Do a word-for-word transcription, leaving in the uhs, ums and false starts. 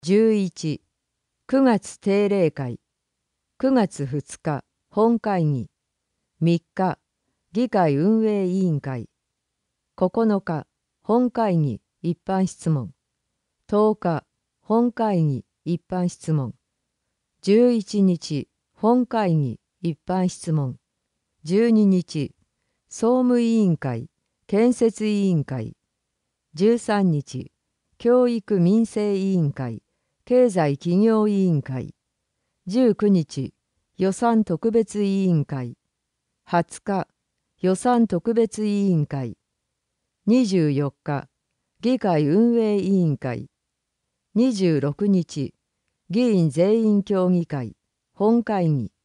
じゅういち、くがつ定例会、くがつふつか本会議、みっか議会運営委員会、ここのか本会議一般質問、とおか本会議一般質問、じゅういちにち本会議一般質問、じゅうににち総務委員会建設委員会、じゅうさんにち教育民生委員会経済企業委員会、じゅうくにち予算特別委員会、はつか予算特別委員会、にじゅうよっか議会運営委員会、にじゅうろくにち議員全員協議会本会議、